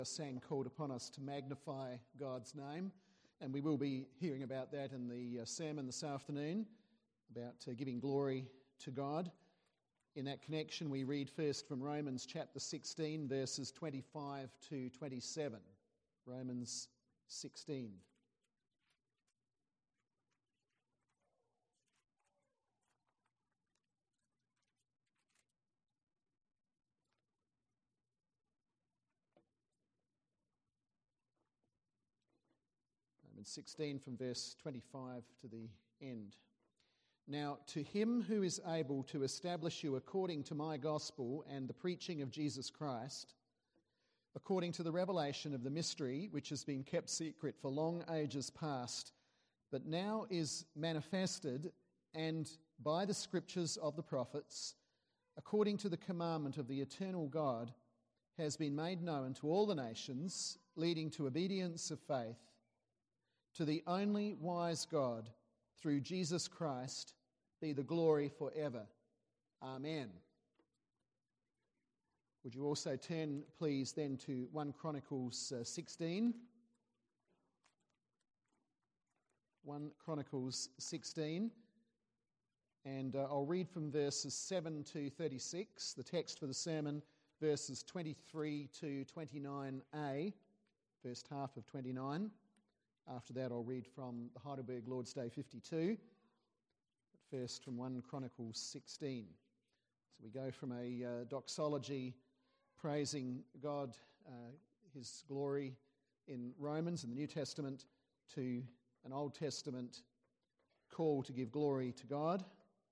Sang called upon us to magnify God's name, and we will be hearing about that in the sermon this afternoon, about giving glory to God. In that connection, we read first from Romans chapter 16, verses 25 to 27. Romans 16. Romans 16 from verse 25 to the end. Now, to him who is able to establish you according to my gospel and the preaching of Jesus Christ, according to the revelation of the mystery which has been kept secret for long ages past, but now is manifested, and by the scriptures of the prophets, according to the commandment of the eternal God, has been made known to all the nations, leading to obedience of faith, to the only wise God, through Jesus Christ, be the glory forever. Amen. Would you also turn, please, then to 1 Chronicles 16. 1 Chronicles 16. And I'll read from verses 7 to 36, the text for the sermon, verses 23 to 29a, first half of 29. After that, I'll read from the Heidelberg Lord's Day 52, but first from 1 Chronicles 16. So we go from a doxology praising God, his glory in Romans in the New Testament, to an Old Testament call to give glory to God.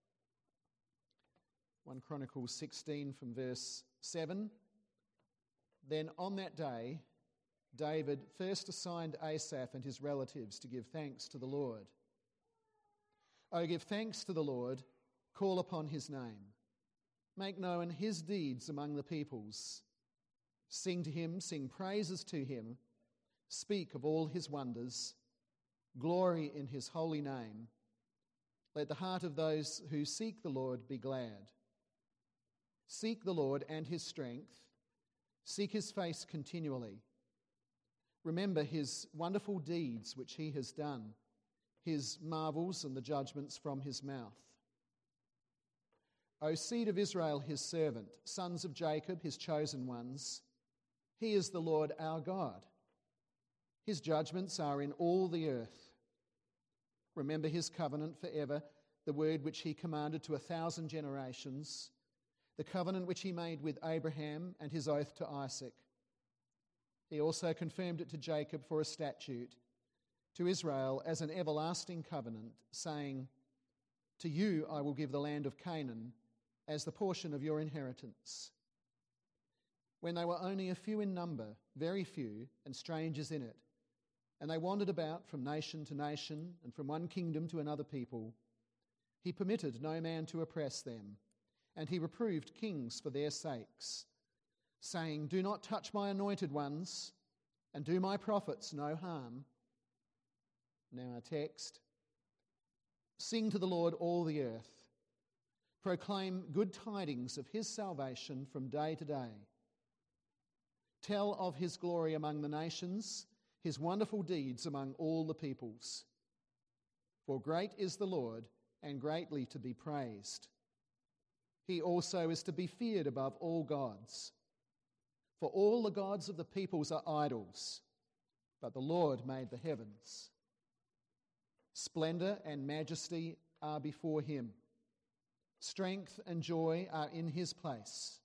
1 Chronicles 16 from verse 7. Then on that day, David first assigned Asaph and his relatives to give thanks to the Lord. O give thanks to the Lord, call upon his name. Make known his deeds among the peoples. Sing to him, sing praises to him. Speak of all his wonders. Glory in his holy name. Let the heart of those who seek the Lord be glad. Seek the Lord and his strength. Seek his face continually. Remember his wonderful deeds which he has done, his marvels and the judgments from his mouth. O seed of Israel, his servant, sons of Jacob, his chosen ones, he is the Lord our God. His judgments are in all the earth. Remember his covenant forever, the word which he commanded to 1,000 generations, the covenant which he made with Abraham and his oath to Isaac. He also confirmed it to Jacob for a statute, to Israel as an everlasting covenant, saying, to you I will give the land of Canaan as the portion of your inheritance. When they were only a few in number, very few, and strangers in it, and they wandered about from nation to nation and from one kingdom to another people, he permitted no man to oppress them, and he reproved kings for their sakes, saying, do not touch my anointed ones, and do my prophets no harm. Now our text. Sing to the Lord all the earth. Proclaim good tidings of his salvation from day to day. Tell of his glory among the nations, his wonderful deeds among all the peoples. For great is the Lord, and greatly to be praised. He also is to be feared above all gods. For all the gods of the peoples are idols, but the Lord made the heavens. Splendor and majesty are before him. Strength and joy are in his place.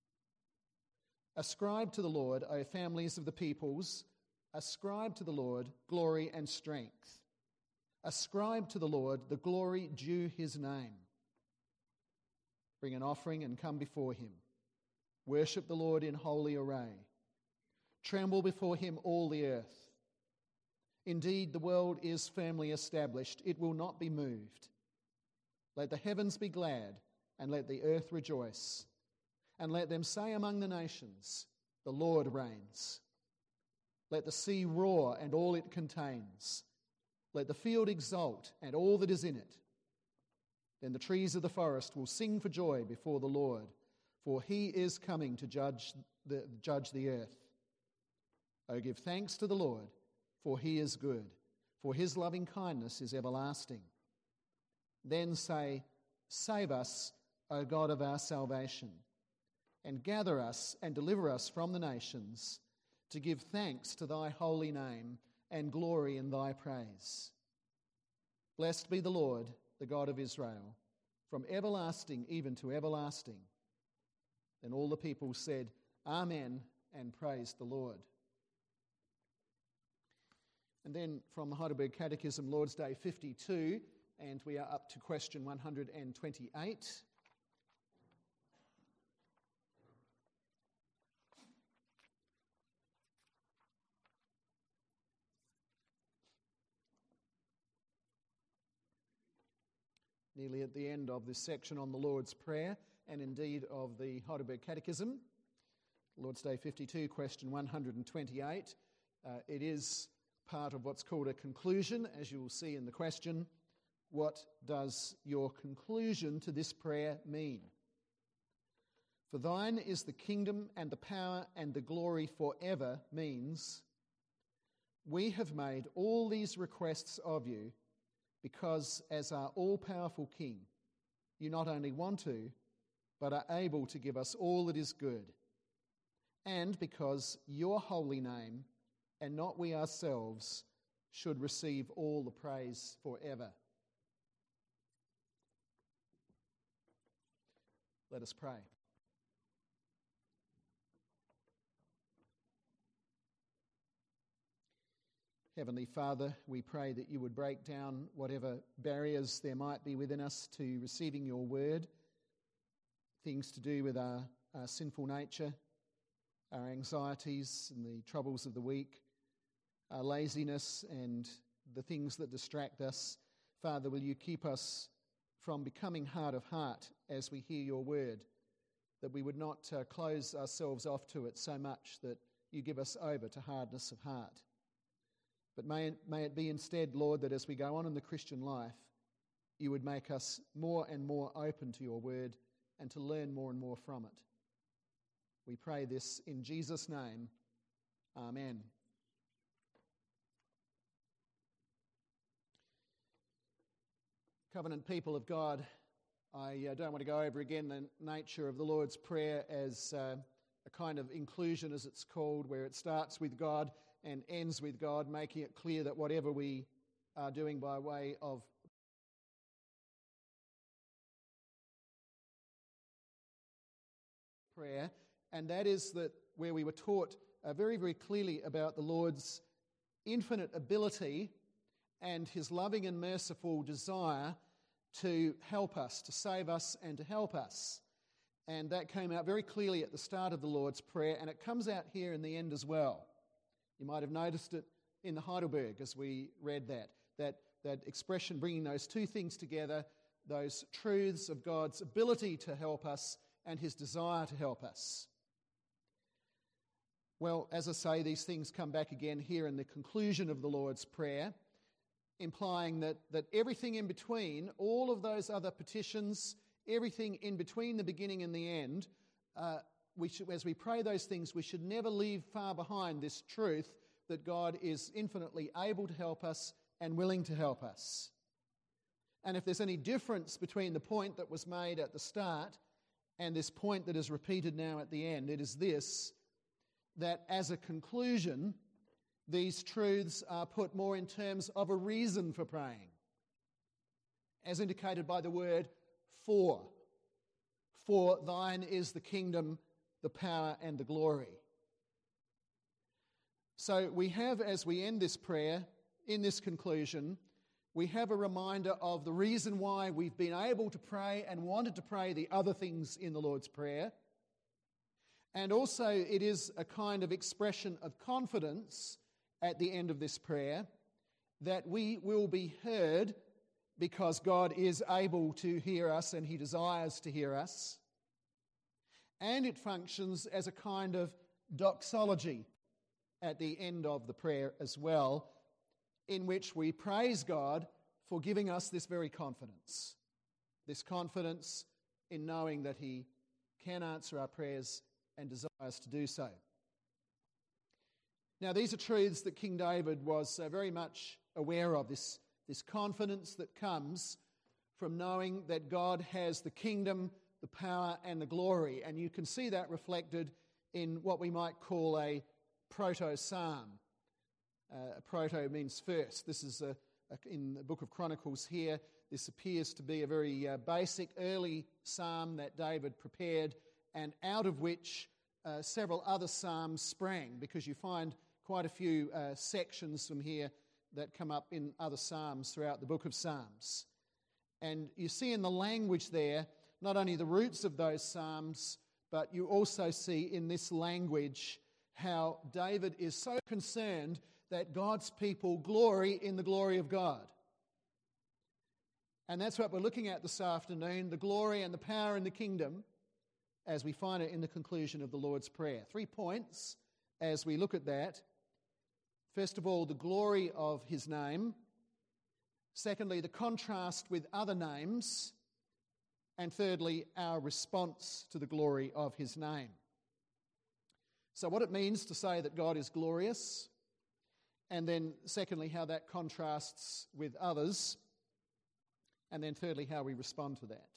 Ascribe to the Lord, O families of the peoples, ascribe to the Lord glory and strength. Ascribe to the Lord the glory due his name. Bring an offering and come before him. Worship the Lord in holy array. Tremble before him, all the earth. Indeed, the world is firmly established. It will not be moved. Let the heavens be glad, and let the earth rejoice. And let them say among the nations, the Lord reigns. Let the sea roar and all it contains. Let the field exult and all that is in it. Then the trees of the forest will sing for joy before the Lord, for he is coming to judge the earth. O give thanks to the Lord, for he is good, for his loving kindness is everlasting. Then say, Save us, O God of our salvation, and gather us and deliver us from the nations, to give thanks to thy holy name and glory in thy praise. Blessed be the Lord, the God of Israel, from everlasting even to everlasting. Then all the people said, Amen, and praised the Lord. And then from the Heidelberg Catechism, Lord's Day 52, and we are up to question 128. Nearly at the end of this section on the Lord's Prayer, and indeed of the Heidelberg Catechism. Lord's Day 52, question 128. It is part of what's called a conclusion, as you will see in the question. What does your conclusion to this prayer mean? For thine is the kingdom and the power and the glory forever means, we have made all these requests of you because as our all-powerful King, you not only want to, but are able to give us all that is good, and because your holy name, and not we ourselves, should receive all the praise forever. Let us pray. Heavenly Father, we pray that you would break down whatever barriers there might be within us to receiving your word, things to do with our sinful nature, our anxieties and the troubles of the week, our laziness and the things that distract us. Father, will you keep us from becoming hard of heart as we hear your word, that we would not close ourselves off to it so much that you give us over to hardness of heart. But may it be instead, Lord, that as we go on in the Christian life, you would make us more and more open to your word and to learn more and more from it. We pray this in Jesus' name. Amen. Covenant people of God, I don't want to go over again the nature of the Lord's Prayer as a kind of inclusion, as it's called, where it starts with God and ends with God, making it clear that whatever we are doing by way of prayer, and that is that where we were taught very, very clearly about the Lord's infinite ability and his loving and merciful desire to help us, to save us and to help us. And that came out very clearly at the start of the Lord's Prayer, and it comes out here in the end as well. You might have noticed it in the Heidelberg as we read that expression, bringing those two things together, those truths of God's ability to help us and his desire to help us. Well, as I say, these things come back again here in the conclusion of the Lord's Prayer, implying that everything in between, all of those other petitions, everything in between the beginning and the end, as we pray those things, we should never leave far behind this truth that God is infinitely able to help us and willing to help us. And if there's any difference between the point that was made at the start and this point that is repeated now at the end, it is this, that as a conclusion, these truths are put more in terms of a reason for praying, as indicated by the word for. For thine is the kingdom, the power and the glory. So we have, as we end this prayer, in this conclusion, we have a reminder of the reason why we've been able to pray and wanted to pray the other things in the Lord's Prayer. And also it is a kind of expression of confidence at the end of this prayer that we will be heard because God is able to hear us and he desires to hear us. And it functions as a kind of doxology at the end of the prayer as well, in which we praise God for giving us this very confidence in knowing that he can answer our prayers and desires to do so. Now, these are truths that King David was very much aware of, this confidence that comes from knowing that God has the kingdom, the power and the glory. And you can see that reflected in what we might call a proto-psalm. Proto means first. This is in the book of Chronicles here. This appears to be a very basic early psalm that David prepared, and out of which several other psalms sprang, because you find quite a few sections from here that come up in other psalms throughout the book of Psalms. And you see in the language there not only the roots of those psalms, but you also see in this language how David is so concerned that God's people glory in the glory of God. And that's what we're looking at this afternoon, the glory and the power in the kingdom, as we find it in the conclusion of the Lord's Prayer. 3 points as we look at that. First of all, the glory of his name. Secondly, the contrast with other names. And thirdly, our response to the glory of his name. So what it means to say that God is glorious, and then secondly, how that contrasts with others, and then thirdly, how we respond to that.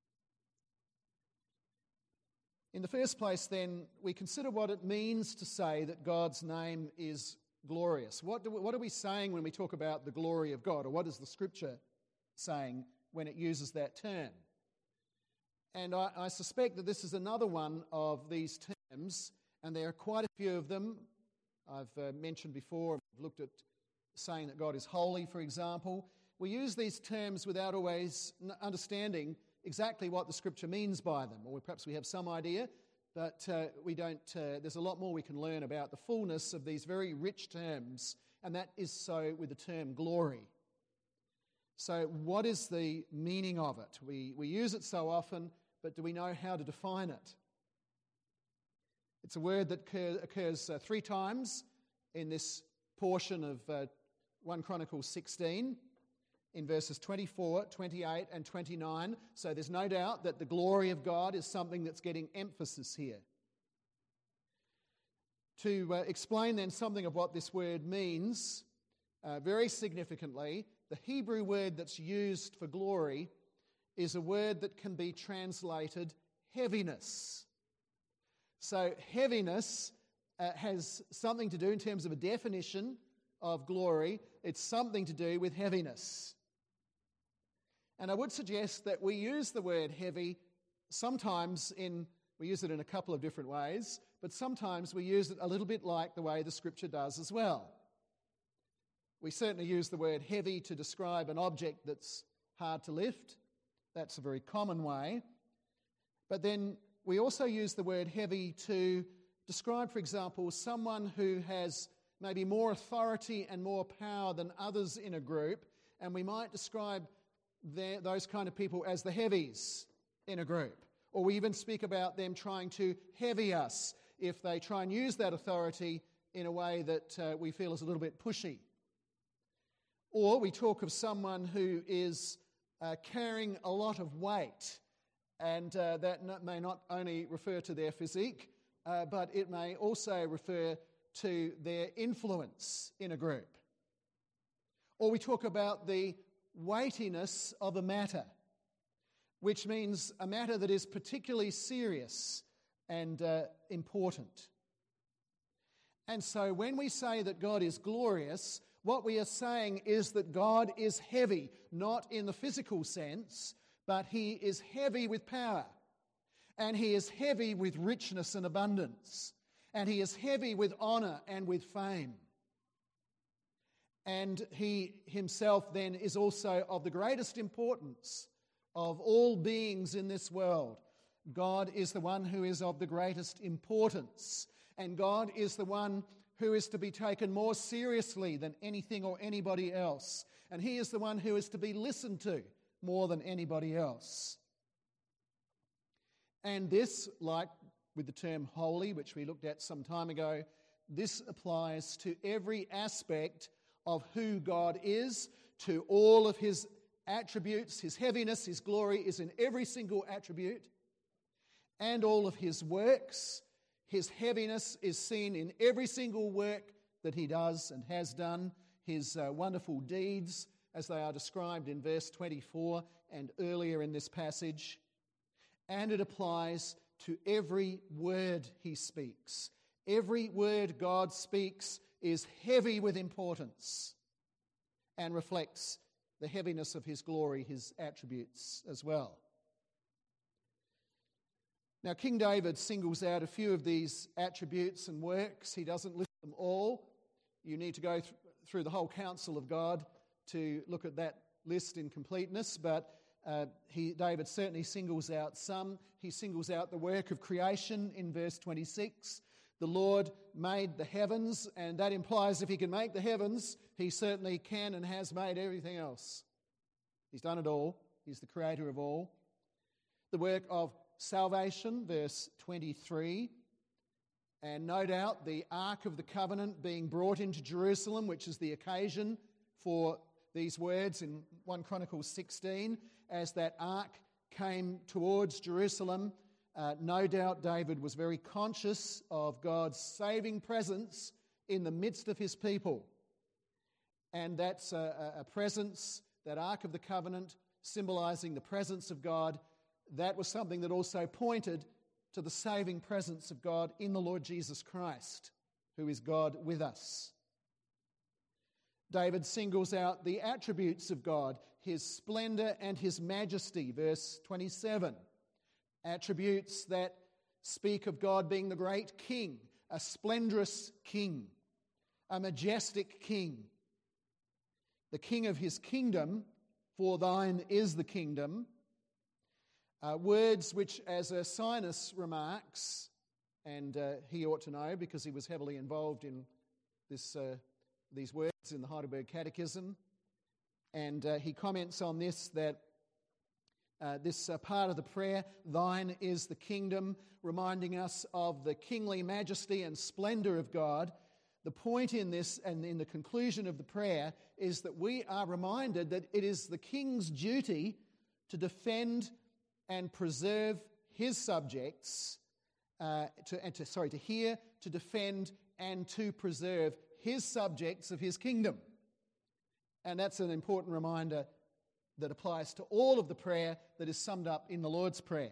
In the first place, then, we consider what it means to say that God's name is glorious. What are we saying when we talk about the glory of God, or what is the Scripture saying when it uses that term? And I suspect that this is another one of these terms, and there are quite a few of them. I've mentioned before, I've looked at saying that God is holy, for example. We use these terms without always understanding exactly what the Scripture means by them, or perhaps we have some idea, but we don't. There's a lot more we can learn about the fullness of these very rich terms, and that is so with the term glory. So what is the meaning of it? We use it so often, but do we know how to define it? It's a word that occurs 3 times in this portion of 1 Chronicles 16, in verses 24, 28 and 29. So there's no doubt that the glory of God is something that's getting emphasis here. To explain then something of what this word means, very significantly, the Hebrew word that's used for glory is a word that can be translated heaviness. So heaviness has something to do in terms of a definition of glory. It's something to do with heaviness. And I would suggest that we use the word heavy sometimes we use it in a couple of different ways, but sometimes we use it a little bit like the way the Scripture does as well. We certainly use the word heavy to describe an object that's hard to lift. That's a very common way. But then we also use the word heavy to describe, for example, someone who has maybe more authority and more power than others in a group, and we might describe those kind of people as the heavies in a group. Or we even speak about them trying to heavy us if they try and use that authority in a way that we feel is a little bit pushy. Or we talk of someone who is carrying a lot of weight, and that may not only refer to their physique, but it may also refer to their influence in a group. Or we talk about the weightiness of a matter, which means a matter that is particularly serious and important. And so when we say that God is glorious, what we are saying is that God is heavy, not in the physical sense, but he is heavy with power, and he is heavy with richness and abundance, and he is heavy with honor and with fame. And he himself then is also of the greatest importance of all beings in this world. God is the one who is of the greatest importance, and God is the one who is to be taken more seriously than anything or anybody else. And he is the one who is to be listened to more than anybody else. And this, like with the term holy, which we looked at some time ago, this applies to every aspect of who God is, to all of his attributes. His heaviness, his glory is in every single attribute, and all of his works. His heaviness is seen in every single work that he does and has done, his wonderful deeds as they are described in verse 24 and earlier in this passage. And it applies to every word he speaks. Every word God speaks is heavy with importance and reflects the heaviness of his glory, his attributes as well. Now, King David singles out a few of these attributes and works. He doesn't list them all. You need to go through the whole counsel of God to look at that list in completeness, but David certainly singles out some. He singles out the work of creation in verse 26. The Lord made the heavens, and that implies if he can make the heavens, he certainly can and has made everything else. He's done it all. He's the creator of all. The work of salvation, verse 23. And no doubt the Ark of the Covenant being brought into Jerusalem, which is the occasion for these words in 1 Chronicles 16, as that ark came towards Jerusalem. No doubt David was very conscious of God's saving presence in the midst of his people. And that's a presence, that Ark of the Covenant, symbolizing the presence of God. That was something that also pointed to the saving presence of God in the Lord Jesus Christ, who is God with us. David singles out the attributes of God, his splendor and his majesty, verse 27. Attributes that speak of God being the great king, a splendorous king, a majestic king, the king of his kingdom, for thine is the kingdom. Words which, as Ursinus remarks, and he ought to know because he was heavily involved in these words in the Heidelberg Catechism, and he comments on this, that this part of the prayer, thine is the kingdom, reminding us of the kingly majesty and splendor of God. The point in this and in the conclusion of the prayer is that we are reminded that it is the king's duty to defend and preserve his subjects, to hear, to defend, and to preserve his subjects of his kingdom. And that's an important reminder that applies to all of the prayer that is summed up in the Lord's Prayer.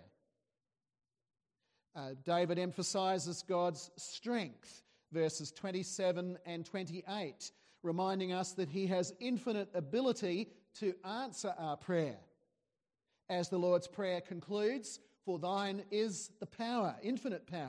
David emphasizes God's strength, verses 27 and 28, reminding us that he has infinite ability to answer our prayer. As the Lord's Prayer concludes, for thine is the power, infinite power.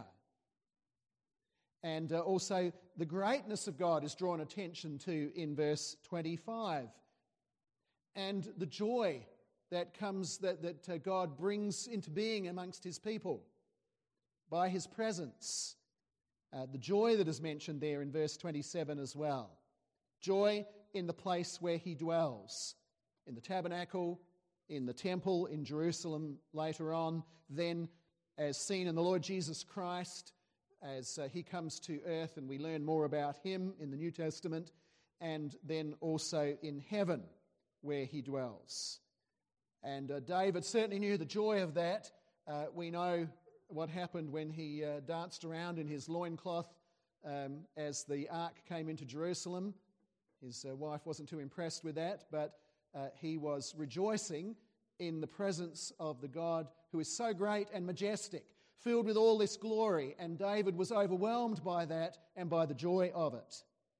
And also the greatness of God is drawn attention to in verse 25. And the joy that comes, that God brings into being amongst his people by his presence. The joy that is mentioned there in verse 27 as well. Joy in the place where he dwells, in the tabernacle, in the temple, in Jerusalem later on, then as seen in the Lord Jesus Christ, as he comes to earth and we learn more about him in the New Testament, and then also in heaven where he dwells. And David certainly knew the joy of that. We know what happened when he danced around in his loincloth as the ark came into Jerusalem. His wife wasn't too impressed with that, but he was rejoicing in the presence of the God who is so great and majestic, filled with all this glory, and David was overwhelmed by that and by the joy of it.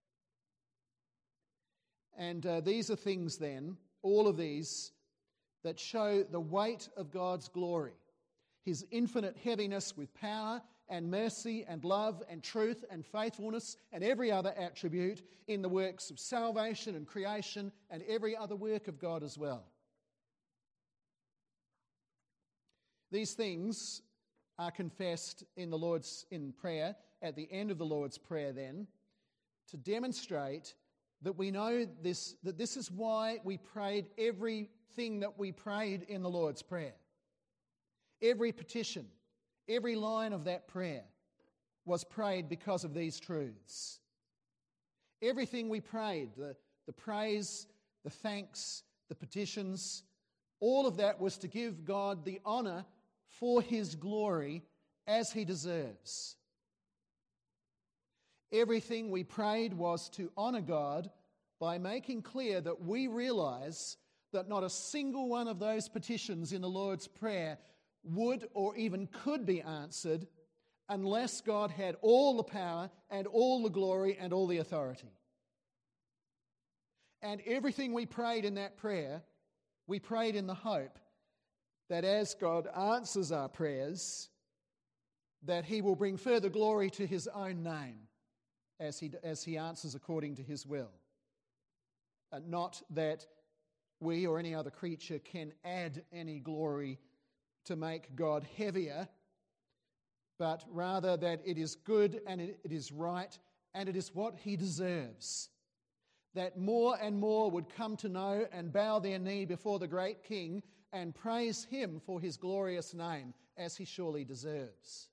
And these are things then, all of these, that show the weight of God's glory, his infinite heaviness with power and mercy and love and truth and faithfulness and every other attribute in the works of salvation and creation and every other work of God as well. These things are confessed in prayer, at the end of the Lord's Prayer then, to demonstrate that we know that this is why we prayed everything that we prayed in the Lord's Prayer. Every petition, every line of that prayer was prayed because of these truths. Everything we prayed, the praise, the thanks, the petitions, all of that was to give God the honour for his glory as he deserves. Everything we prayed was to honour God by making clear that we realise that not a single one of those petitions in the Lord's Prayer would or even could be answered unless God had all the power and all the glory and all the authority. And everything we prayed in that prayer, we prayed in the hope that as God answers our prayers, that he will bring further glory to his own name as he answers according to his will. And not that we or any other creature can add any glory to make God heavier, but rather that it is good and it is right and it is what he deserves. That more and more would come to know and bow their knee before the great King and praise him for his glorious name, as he surely deserves.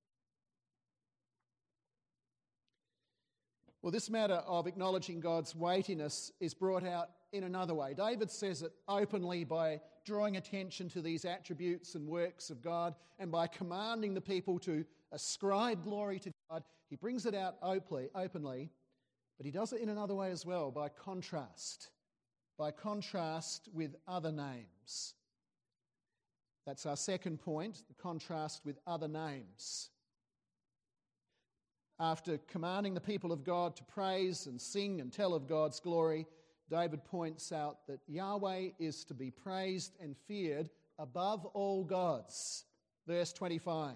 Well, this matter of acknowledging God's weightiness is brought out in another way. David says it openly by drawing attention to these attributes and works of God, and by commanding the people to ascribe glory to God. He brings it out openly, but he does it in another way as well, by contrast with other names. That's our second point, the contrast with other names. After commanding the people of God to praise and sing and tell of God's glory, David points out that Yahweh is to be praised and feared above all gods. Verse 25.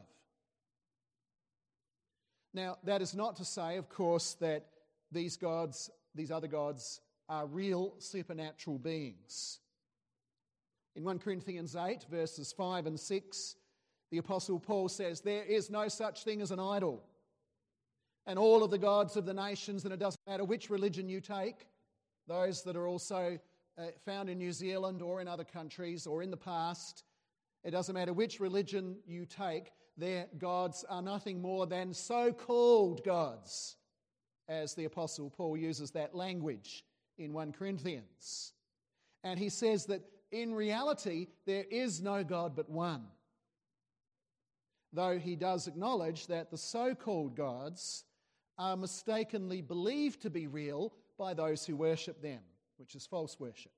Now, that is not to say, of course, that these other gods, are real supernatural beings. In 1 Corinthians 8, verses 5 and 6, the Apostle Paul says, "There is no such thing as an idol. And all of the gods of the nations," and it doesn't matter which religion you take, those that are also found in New Zealand or in other countries or in the past, it doesn't matter which religion you take, their gods are nothing more than so-called gods, as the Apostle Paul uses that language in 1 Corinthians. And he says that in reality, there is no God but one. Though he does acknowledge that the so-called gods are mistakenly believed to be real by those who worship them, which is false worship.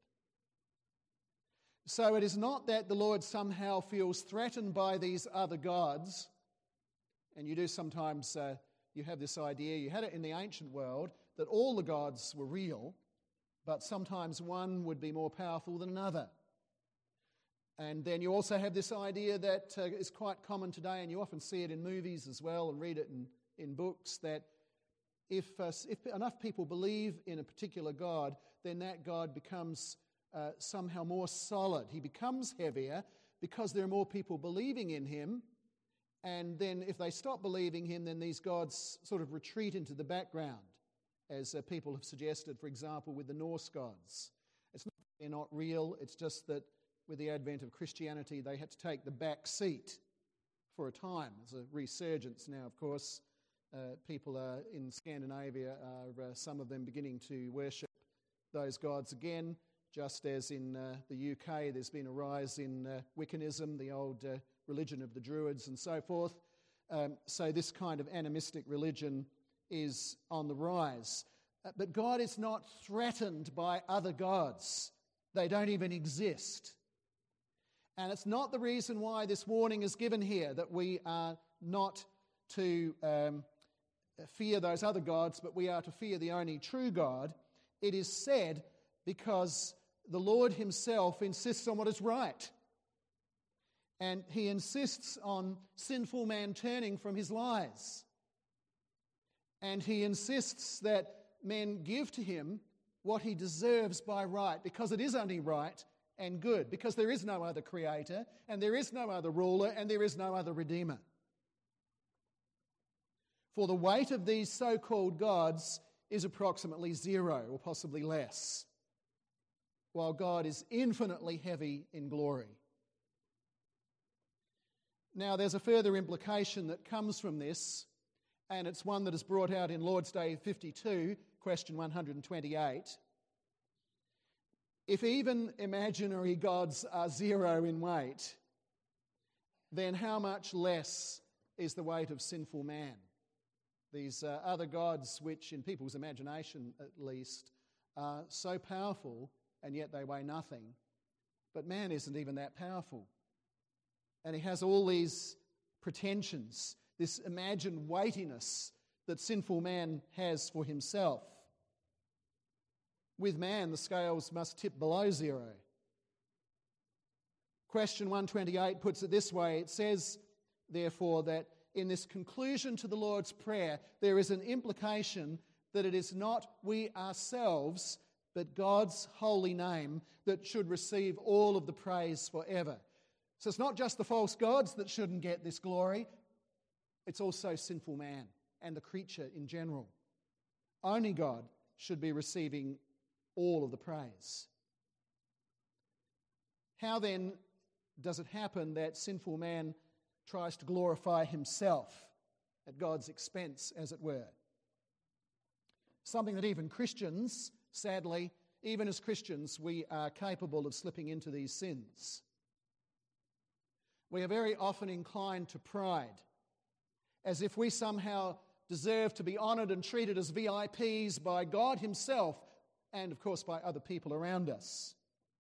So it is not that the Lord somehow feels threatened by these other gods, and you do sometimes, you have this idea, you had it in the ancient world, that all the gods were real, but sometimes one would be more powerful than another. And then you also have this idea that is quite common today, and you often see it in movies as well and read it in books, that if enough people believe in a particular God, then that God becomes somehow more solid. He becomes heavier because there are more people believing in him, and then if they stop believing him, then these gods sort of retreat into the background, as people have suggested, for example, with the Norse gods. It's not that they're not real, it's just that with the advent of Christianity, they had to take the back seat for a time. There's a resurgence now, of course. People in Scandinavia are, some of them, beginning to worship those gods again, just as in the UK there's been a rise in Wiccanism, the old religion of the Druids and so forth. So this kind of animistic religion is on the rise. But God is not threatened by other gods. They don't even exist. And it's not the reason why this warning is given here, that we are not to fear those other gods, but we are to fear the only true God. It is said because the Lord himself insists on what is right. And he insists on sinful man turning from his lies. And he insists that men give to him what he deserves by right, because it is only right and good, because there is no other creator, and there is no other ruler, and there is no other redeemer. For the weight of these so-called gods is approximately zero, or possibly less, while God is infinitely heavy in glory. Now, there's a further implication that comes from this, and it's one that is brought out in Lord's Day 52, question 128. If even imaginary gods are zero in weight, then how much less is the weight of sinful man? These other gods, which in people's imagination at least, are so powerful and yet they weigh nothing. But man isn't even that powerful. And he has all these pretensions, this imagined weightiness that sinful man has for himself. With man, the scales must tip below zero. Question 128 puts it this way. It says, therefore, that in this conclusion to the Lord's Prayer, there is an implication that it is not we ourselves, but God's holy name that should receive all of the praise forever. So it's not just the false gods that shouldn't get this glory, it's also sinful man and the creature in general. Only God should be receiving all of the praise. How then does it happen that sinful man tries to glorify himself at God's expense, as it were? Something that even Christians, sadly, even as Christians, we are capable of slipping into these sins. We are very often inclined to pride, as if we somehow deserve to be honoured and treated as VIPs by God himself and, of course, by other people around us.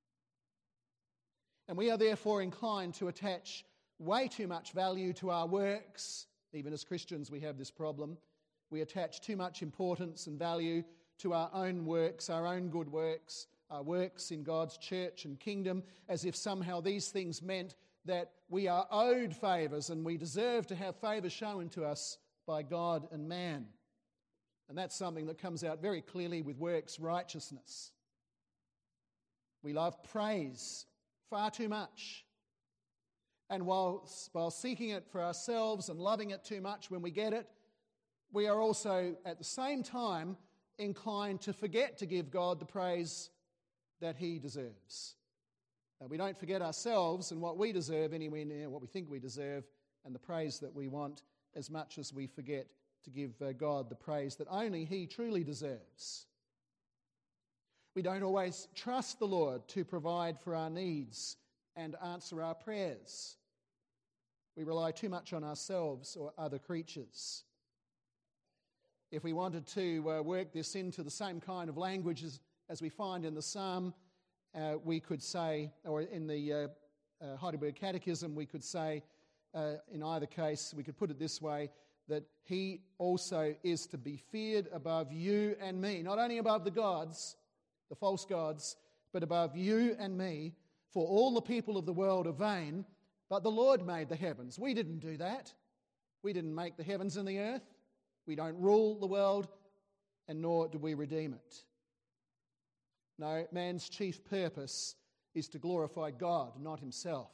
And we are therefore inclined to attach way too much value to our works. Even as Christians, we have this problem. We attach too much importance and value to our own works, our own good works, our works in God's church and kingdom, as if somehow these things meant that we are owed favours and we deserve to have favours shown to us by God and man. And that's something that comes out very clearly with works righteousness. We love praise far too much. And while seeking it for ourselves and loving it too much when we get it, we are also at the same time inclined to forget to give God the praise that he deserves. We don't forget ourselves and what we deserve anywhere near what we think we deserve and the praise that we want, as much as we forget to give God the praise that only he truly deserves. We don't always trust the Lord to provide for our needs and answer our prayers. We rely too much on ourselves or other creatures. If we wanted to work this into the same kind of language as we find in the Psalm, we could say, or in the Heidelberg Catechism, we could say, in either case, we could put it this way, that he also is to be feared above you and me, not only above the gods, the false gods, but above you and me, for all the people of the world are vain, but the Lord made the heavens. We didn't do that. We didn't make the heavens and the earth. We don't rule the world, and nor do we redeem it. No, man's chief purpose is to glorify God, not himself.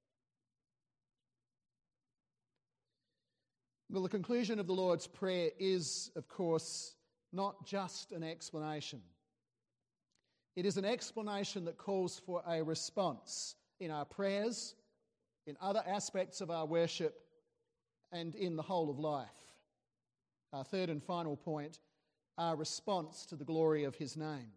Well, the conclusion of the Lord's Prayer is, of course, not just an explanation. It is an explanation that calls for a response in our prayers, in other aspects of our worship, and in the whole of life. Our third and final point, our response to the glory of his name.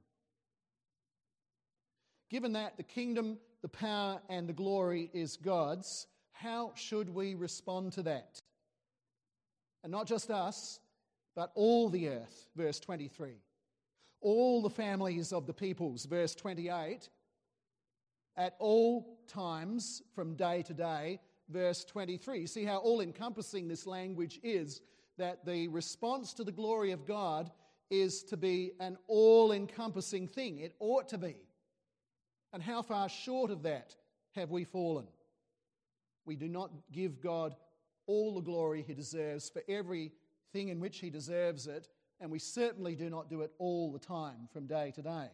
Given that the kingdom, the power, and the glory is God's, how should we respond to that? And not just us, but all the earth, verse 23. All the families of the peoples, verse 28. At all times, from day to day, verse 23. You see how all-encompassing this language is, that the response to the glory of God is to be an all-encompassing thing. It ought to be. And how far short of that have we fallen? We do not give God all the glory he deserves for everything in which he deserves it, and we certainly do not do it all the time from day to day.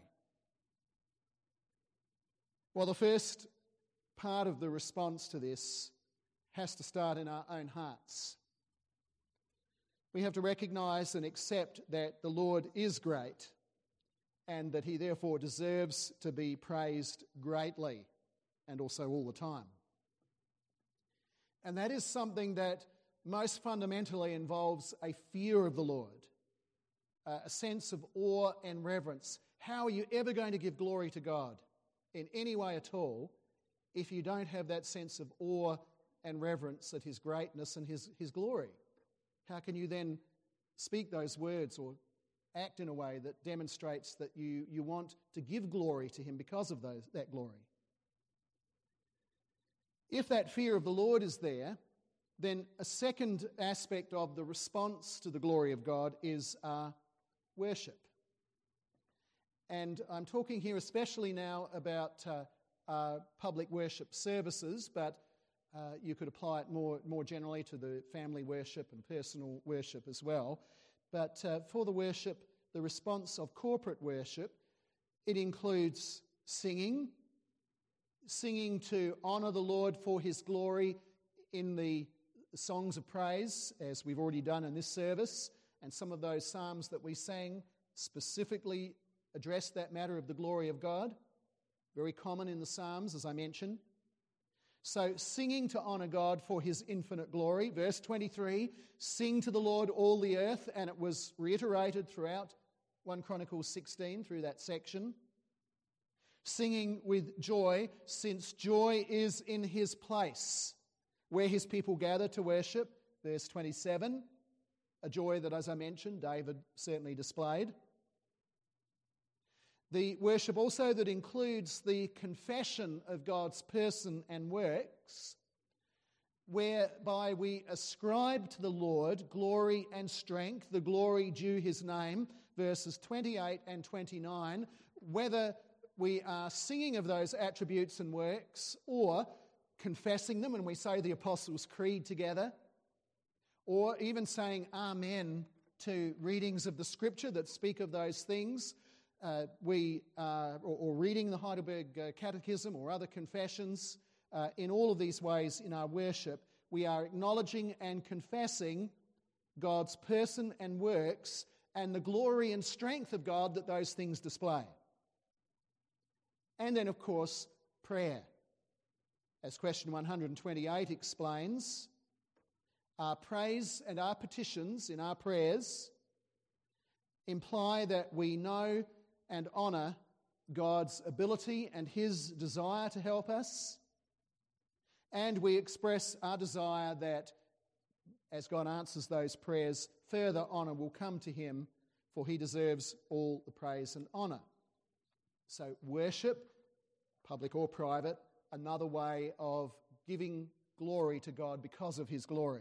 Well, the first part of the response to this has to start in our own hearts. We have to recognise and accept that the Lord is great and that he therefore deserves to be praised greatly and also all the time. And that is something that most fundamentally involves a fear of the Lord, a sense of awe and reverence. How are you ever going to give glory to God in any way at all if you don't have that sense of awe and reverence at his greatness and his glory? How can you then speak those words or act in a way that demonstrates that you want to give glory to him because of that glory. If that fear of the Lord is there, then a second aspect of the response to the glory of God is worship. And I'm talking here especially now about public worship services, but you could apply it more generally to the family worship and personal worship as well. But for the worship, the response of corporate worship, it includes singing to honour the Lord for his glory in the songs of praise, as we've already done in this service, and some of those psalms that we sang specifically address that matter of the glory of God. Very common in the Psalms, as I mentioned. So singing to honour God for his infinite glory. Verse 23, sing to the Lord all the earth, and it was reiterated throughout 1 Chronicles 16 through that section. Singing with joy, since joy is in his place, where his people gather to worship. Verse 27, a joy that, as I mentioned, David certainly displayed. The worship also that includes the confession of God's person and works, whereby we ascribe to the Lord glory and strength, the glory due his name, verses 28 and 29, whether we are singing of those attributes and works or confessing them, and we say the Apostles' Creed together, or even saying amen to readings of the Scripture that speak of those things, or reading the Heidelberg Catechism or other confessions. In all of these ways in our worship, we are acknowledging and confessing God's person and works and the glory and strength of God that those things display. And then, of course, prayer. As question 128 explains, our praise and our petitions in our prayers imply that we know and honour God's ability and his desire to help us. And we express our desire that as God answers those prayers, further honour will come to him, for he deserves all the praise and honour. So worship, public or private, another way of giving glory to God because of his glory.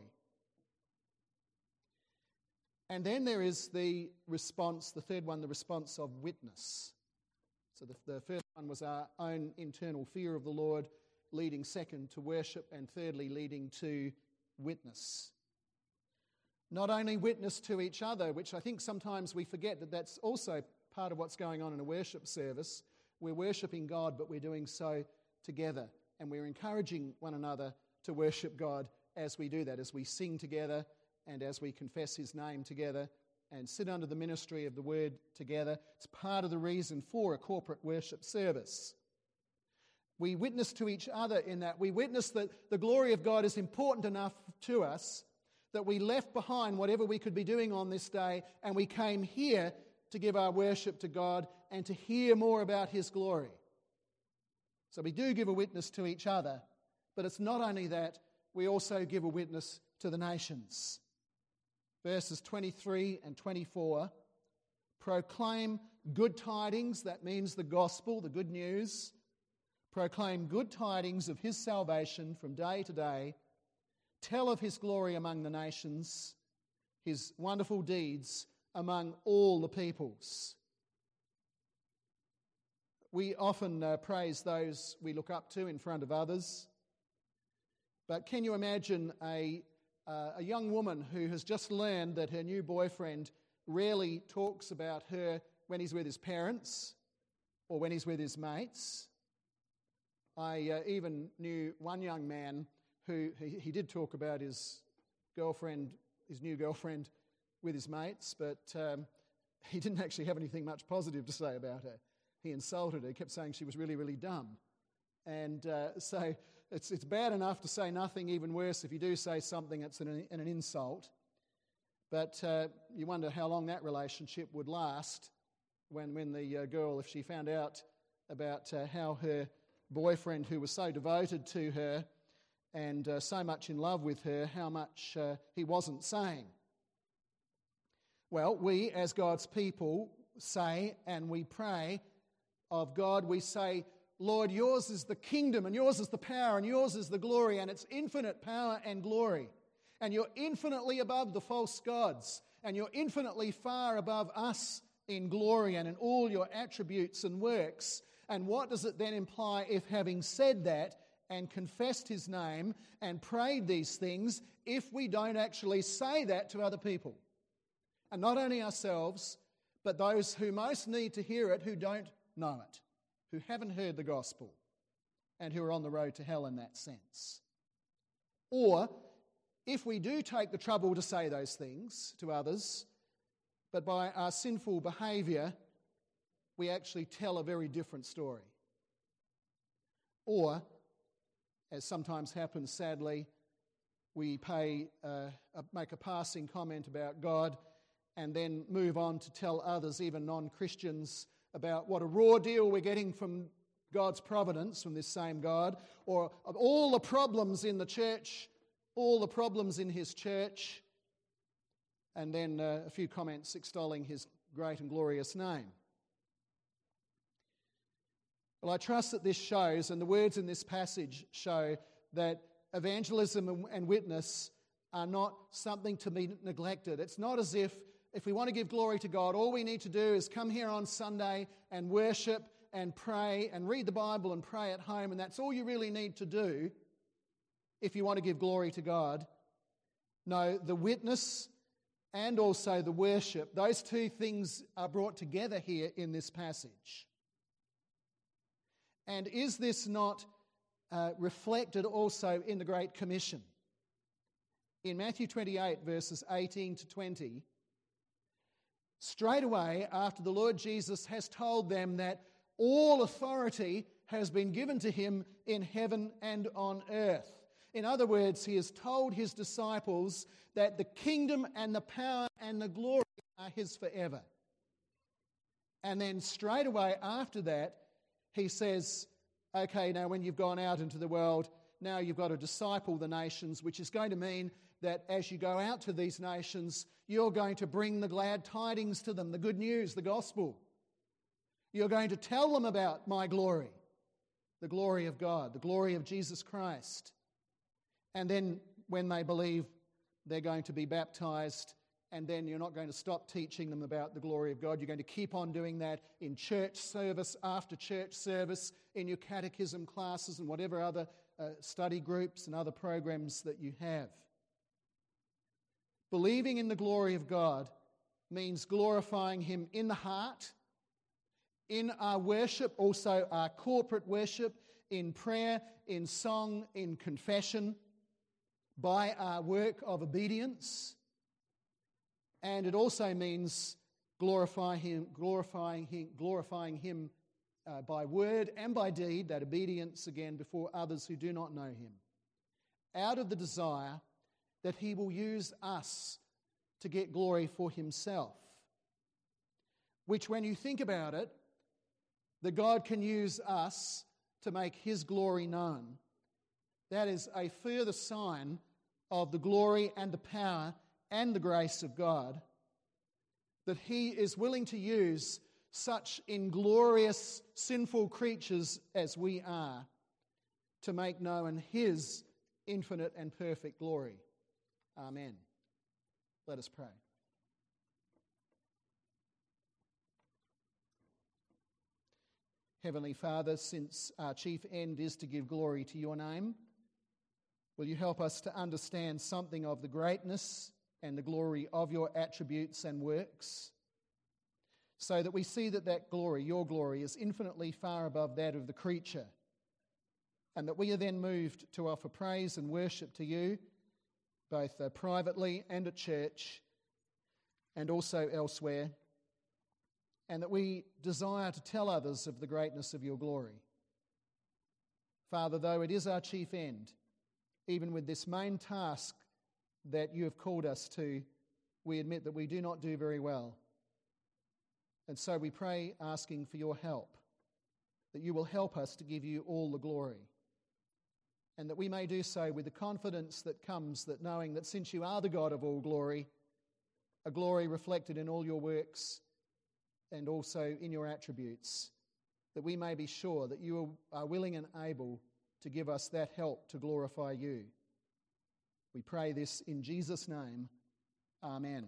And then there is the response, the third one, the response of witness. So the first one was our own internal fear of the Lord, leading second to worship, and thirdly leading to witness. Not only witness to each other, which I think sometimes we forget that that's also part of what's going on in a worship service. We're worshipping God, but we're doing so together, and we're encouraging one another to worship God as we do that, as we sing together, and as we confess his name together and sit under the ministry of the word together. It's part of the reason for a corporate worship service. We witness to each other in that. We witness that the glory of God is important enough to us that we left behind whatever we could be doing on this day, and we came here to give our worship to God and to hear more about his glory. So we do give a witness to each other, but it's not only that, we also give a witness to the nations. Verses 23 and 24, proclaim good tidings, that means the gospel, the good news. Proclaim good tidings of his salvation from day to day. Tell of his glory among the nations, his wonderful deeds among all the peoples. We often praise those we look up to in front of others. But can you imagine a young woman who has just learned that her new boyfriend rarely talks about her when he's with his parents or when he's with his mates? I even knew one young man who he did talk about his new girlfriend with his mates, but he didn't actually have anything much positive to say about her. He insulted her, kept saying she was really, really dumb. And so it's bad enough to say nothing, even worse if you do say something that's an insult. But you wonder how long that relationship would last when the girl, if she found out about how her boyfriend, who was so devoted to her and so much in love with her, how much he wasn't saying. Well, we as God's people say and we pray of God, we say, Lord, yours is the kingdom and yours is the power and yours is the glory, and it's infinite power and glory. And you're infinitely above the false gods, and you're infinitely far above us in glory and in all your attributes and works. And what does it then imply if, having said that and confessed his name and prayed these things, if we don't actually say that to other people? And not only ourselves, but those who most need to hear it, who don't know it, who haven't heard the gospel, and who are on the road to hell in that sense. Or, if we do take the trouble to say those things to others, but by our sinful behaviour, we actually tell a very different story. Or, as sometimes happens sadly, we make a passing comment about God and then move on to tell others, even non-Christians, about what a raw deal we're getting from God's providence, from this same God, or of all the problems in the church, all the problems in his church, and then a few comments extolling his great and glorious name. Well, I trust that this shows, and the words in this passage show, that evangelism and witness are not something to be neglected. It's not as if we want to give glory to God, all we need to do is come here on Sunday and worship and pray and read the Bible and pray at home, and that's all you really need to do if you want to give glory to God. No, the witness and also the worship, those two things are brought together here in this passage. And is this not reflected also in the Great Commission? In Matthew 28, verses 18 to 20, straight away after the Lord Jesus has told them that all authority has been given to him in heaven and on earth. In other words, he has told his disciples that the kingdom and the power and the glory are his forever. And then straight away after that, he says, okay, now when you've gone out into the world, now you've got to disciple the nations, which is going to mean that as you go out to these nations, you're going to bring the glad tidings to them, the good news, the gospel. You're going to tell them about my glory, the glory of God, the glory of Jesus Christ. And then when they believe, they're going to be baptized, and then you're not going to stop teaching them about the glory of God. You're going to keep on doing that in church service, after church service, in your catechism classes and whatever other study groups and other programs that you have. Believing in the glory of God means glorifying him in the heart, in our worship, also our corporate worship, in prayer, in song, in confession, by our work of obedience. And it also means glorifying him by word and by deed, that obedience again before others who do not know him, out of the desire that he will use us to get glory for himself. Which, when you think about it, that God can use us to make his glory known, that is a further sign of the glory and the power and the grace of God, that he is willing to use such inglorious, sinful creatures as we are to make known his infinite and perfect glory. Amen. Let us pray. Heavenly Father, since our chief end is to give glory to your name, will you help us to understand something of the greatness and the glory of your attributes and works, so that we see that glory, your glory, is infinitely far above that of the creature, and that we are then moved to offer praise and worship to you, both privately and at church, and also elsewhere, and that we desire to tell others of the greatness of your glory. Father, though it is our chief end, even with this main task that you have called us to, we admit that we do not do very well. And so we pray, asking for your help, that you will help us to give you all the glory, and that we may do so with the confidence that comes that knowing that since you are the God of all glory, a glory reflected in all your works and also in your attributes, that we may be sure that you are willing and able to give us that help to glorify you. We pray this in Jesus' name. Amen.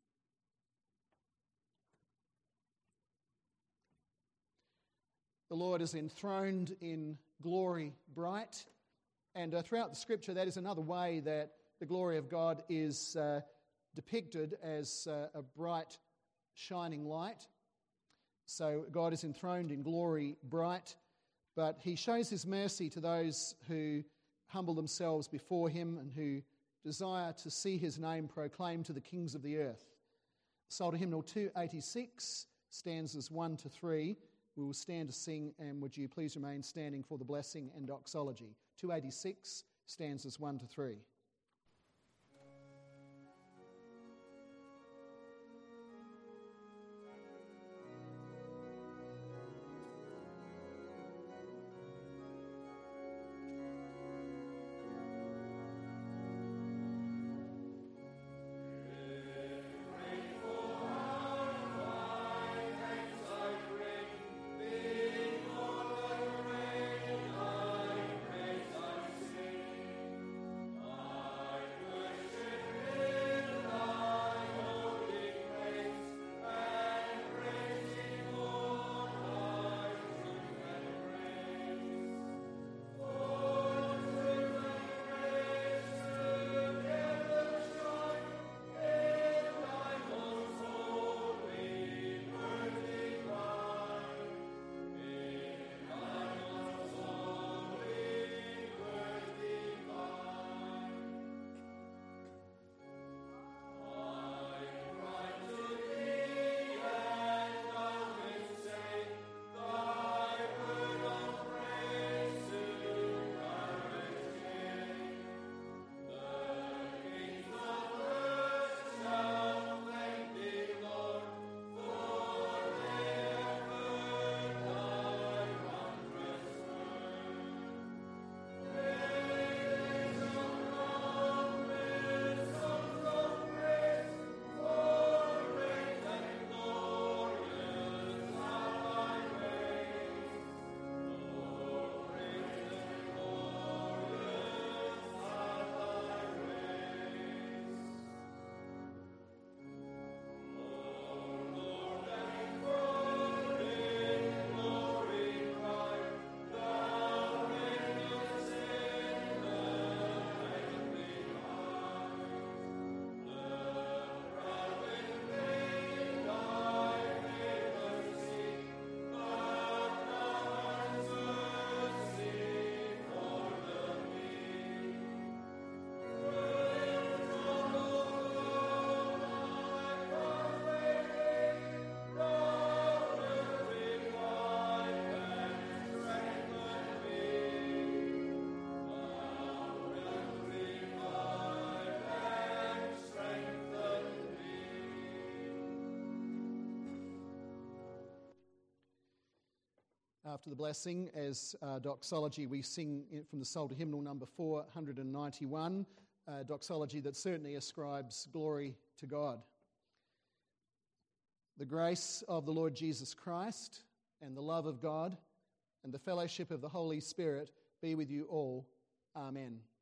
The Lord is enthroned in glory bright, and throughout the Scripture that is another way that the glory of God is depicted as a bright shining light. So God is enthroned in glory bright, but he shows his mercy to those who humble themselves before him and who desire to see his name proclaimed to the kings of the earth. Psalter Hymnal 286, stanzas 1 to 3. We will stand to sing, and would you please remain standing for the blessing and doxology. 286, stanzas 1 to 3. After the blessing, as doxology, we sing from the Psalter Hymnal number 491, doxology that certainly ascribes glory to God. The grace of the Lord Jesus Christ and the love of God and the fellowship of the Holy Spirit be with you all. Amen.